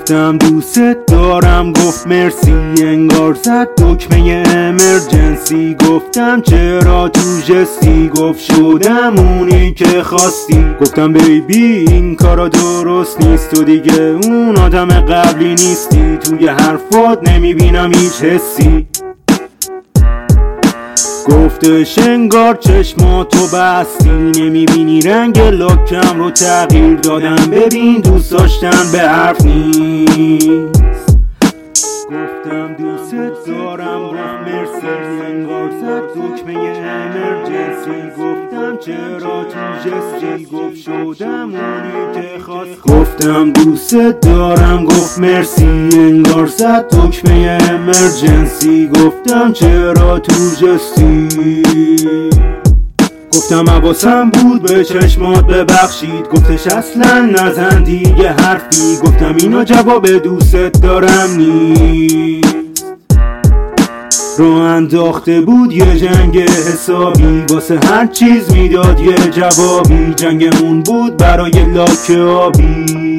گفتم دوست دارم، گفت مرسی، انگار زد دکمه امرجنسی. گفتم چرا تو جستی، گفت شدم اونی که خواستی. گفتم بیبی این کارا درست نیست، تو دیگه اون آدم قبلی نیستی. توی حرفات نمیبینم هیچ حسی. گفتش انگار چشماتو بستی، نمیبینی رنگ لاکم رو تغییر دادم. ببین دوست داشتن به حرف نیست. گفتم دوست دارم، گفت مرسی، انگار زد دکمه امرجنسی. گفتم چرا تو جستی، گفت شدم اونی که خواست. گفتم دوست دارم، گفت مرسی، انگار زد دکمه امرجنسی. گفتم چرا تو جستی. گفتم حواسم بود به چشمات ببخشید. گفتش اصلا نزن دیگه حرفی. گفتم اینا جواب دوست دارم نیست. رو انداخته بود یه جنگ حسابی، واسه هر چیز میداد یه جوابی. جنگمون بود برای لاک آبی.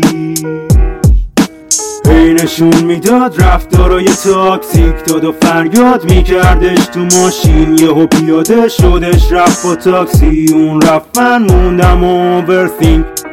نشون میداد رفتارای تاکسیک، داد و فریاد میکردش تو ماشین. یهو پیاده شدش رفت با تاکسی، اون رفت من موندم اوورثینک.